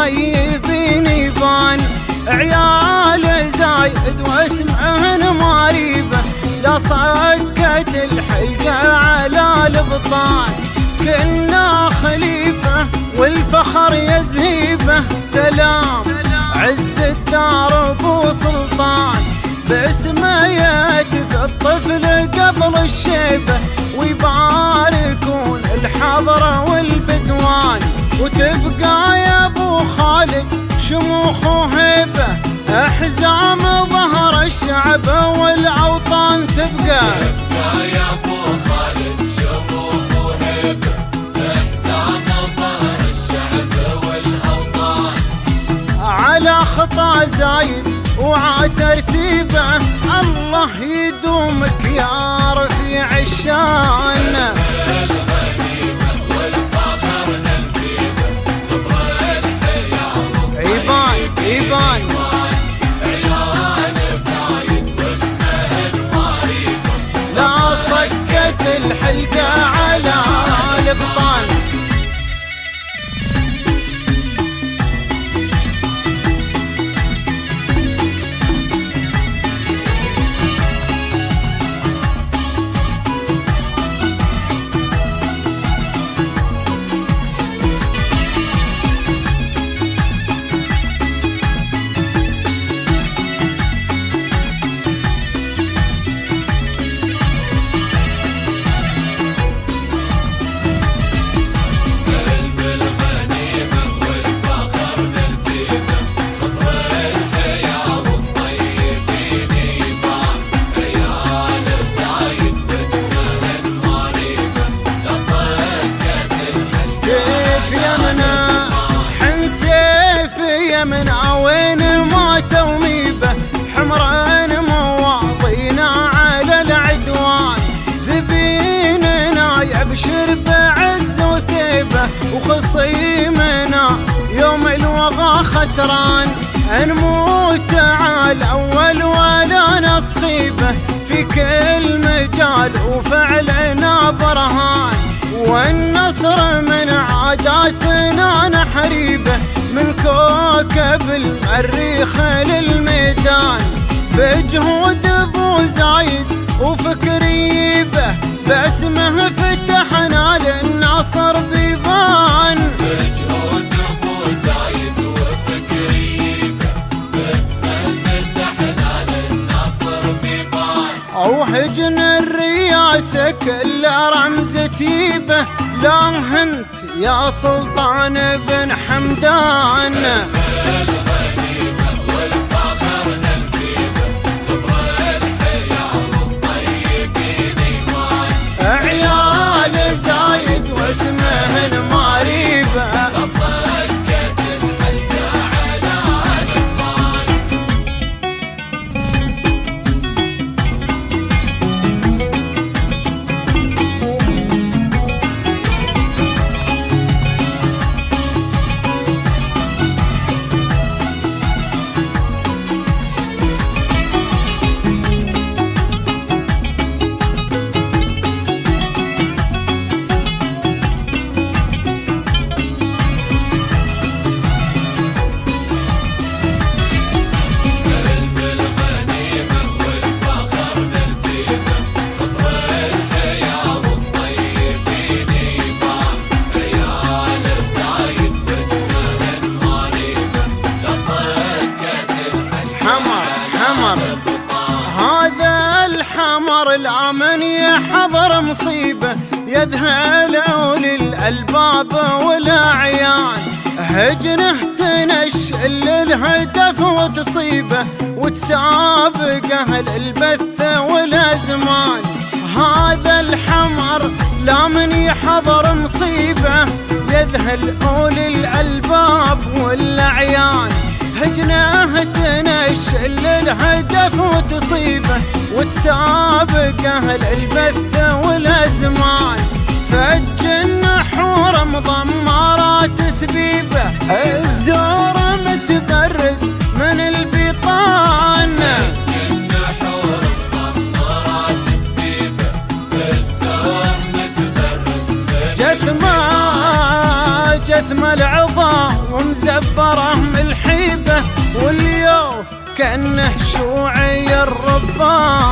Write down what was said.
طيبين يبان. عيال زايد واسمهن ماريبه، لا صكت الحلقة على البطان. كنا خليفة والفخر يزهيبه، سلام عز الدار ابو سلطان. باسمه يهتف الطفل قبل الشيبة، ويباركون الحضرة والبدوان. وتبقى يا ابو خالد شموخ وهيبة، احزام ظهر الشعب والاوطان. تبقى يا ابو خالد شموخ وهيبة، احزام ظهر الشعب والاوطان. على خطى زايد وعاد ترتيبه، الله يدومك يا رفيع الشان. الغنيمة والفخر ننفيبه، خبر الحياة يبان عيال زايد واسمه الماريبه، لا صكت الحلقة على البطان. من وين ما توميبه، حمران مواطينا على العدوان. زبيننا يبشر بعز وثيبه، وخصيمنا يوم الوغى خسران. نموت على الأول ولا نصخيبه، في كل مجال وفعلنا برهان. والنصر من عاداتنا نحريبه، من كوكب المريخ للميدان. بجهود ابو زايد وفكريبه، باسمه فتحنا للنصر بيبان. بجهود ابو زايد وفكريبه، باسمه فتحنا للنصر بيبان. او هجن الرياسه كل رمز تيبه، لا هنت يا سلطان بن حمدان. الغنيمة والفخر ننفيبه، خبر الحياة والطيبين يبان. عيال زايد واسمهن ماريبه، لا صكت الحلقة على البطان. هذا الحمر الامن يحضر مصيبه، يذهل للالباب والاعيان. هجنه تنشل الهدف وتصيبه، وتسابق اهل البث والازمان. هذا الحمر لا من يحضر مصيبه، يذهل للالباب والاعيان. هجنه تنشل الهدف وتصيبه، وتسابق اهل البث والازمان. فج النحور مضمرات سبيبه، الزور متبرز من البطان. النحور مضمرات سبيبه، الزور متبرز من جثمه العظام ومزبره كأنه شوعي الربان.